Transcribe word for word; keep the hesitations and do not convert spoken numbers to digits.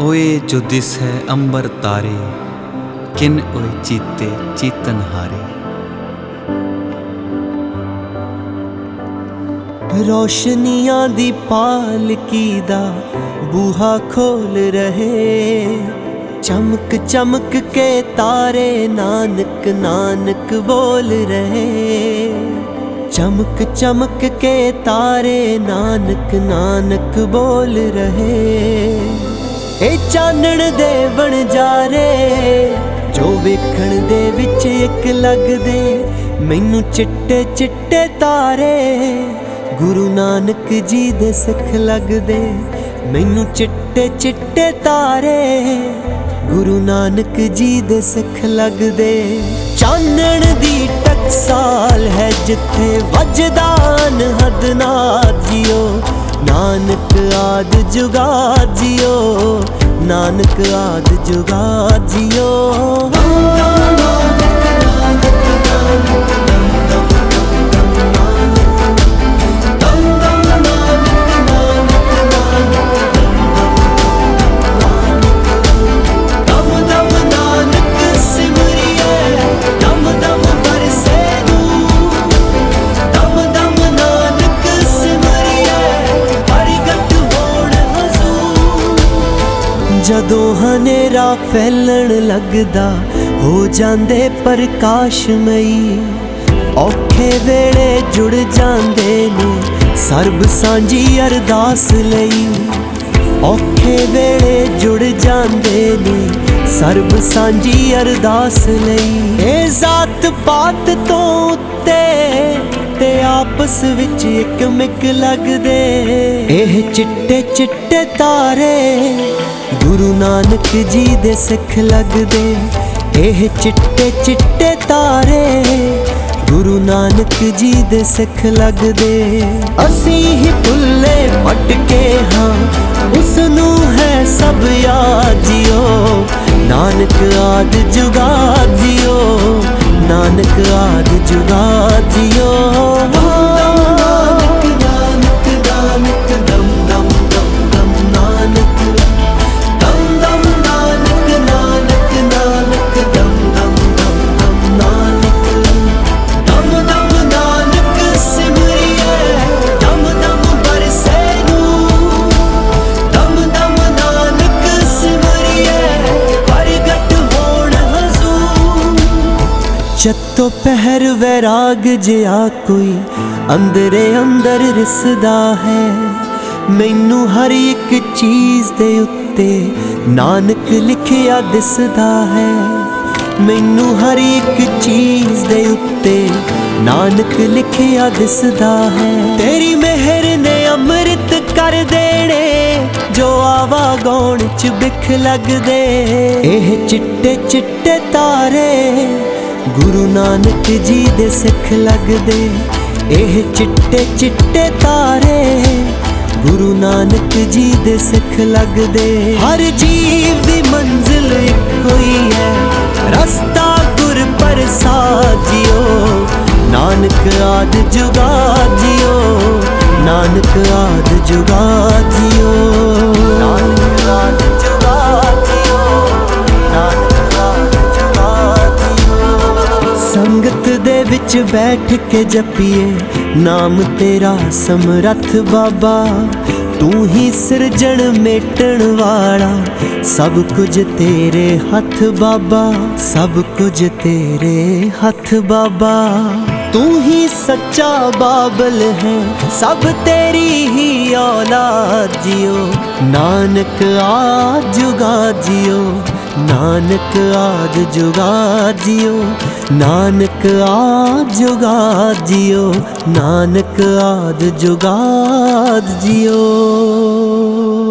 ओए जो दिस है अंबर तारे, किन ओए चीते चीतन हारे। रोशनियां दी पालकी दा बूहा खोल रहे, चमक चमक के तारे नानक नानक बोल रहे। चमक चमक के तारे नानक नानक बोल रहे। ए चानण दे बनजारे जो वेखण दे विच इक लगदे, मैनू चिट्टे चिट्टे तारे गुरु नानक जी दे सिख लगदे। मैनू चिट्टे चिट्टे तारे गुरु नानक जी दे सिख लगदे। चानण दी टकसाल है जिथे वजदा अनहद नाद जियो, नानक आद जुगा जियो, नानक आद जुगा जियो। जदों हनेरा फैलण लगदा हो जांदे प्रकाशमई, औखे वेले जुड़ जांदे ने सर्ब सांझी अरदास लई। औखे वेले जुड़ जांदे ने सर्ब सांझी अरदास लई। ए जात पात तो उत्ते ते आपस विच इक मिक लगदे, एह चिट्टे चिट्टे तारे गुरु नानक जी दे सिख लगदे। एह चिट्टे चिट्टे तारे गुरु नानक जी दे सिख लगदे। असी ही भुल्ले भटके हाँ उसनू है सब याद जियो, नानक आद जुगा जियो, नानक आद जुगा जियो। जत्तो पहर वैराग जिया कोई अंदरे अंदर रिसदा है, मैनू हर एक चीज़ दे उत्ते नानक लिखिया दिसदा है। मैनू हर एक चीज़ दे उत्ते नानक लिखिया दिसदा है। तेरी मेहर ने अमृत कर देने जो आवा गौण च बिख लगदे। एह चिट्टे चिट्टे तारे गुरु नानक जी दे सिख लगदे। एह चिट्टे चिट्टे तारे गुरु नानक जी दे सिख लगदे। हर जीव दी मंजिल इक्को ही है, रस्ता गुर प्रसाद जियो, नानक आद जुगा जियो, नानक आद जुगा जियो, नानक आद जुगा जियो, नानक आद जुगा जियो। संगत दे विच बैठ के जपिए नाम तेरा समरथ बाबा, तू ही सिरजण मेटण वाला, सब कुछ तेरे हथ बाबा, सब कुछ तेरे हथ बाबा। तू ही सच्चा बाबल है, सब तेरी ही औलाद जियो, नानक आद जुगा जियो, नानक आद जुगा जियो, नानक आद जुगा जियो, नानक आद जुगा जियो।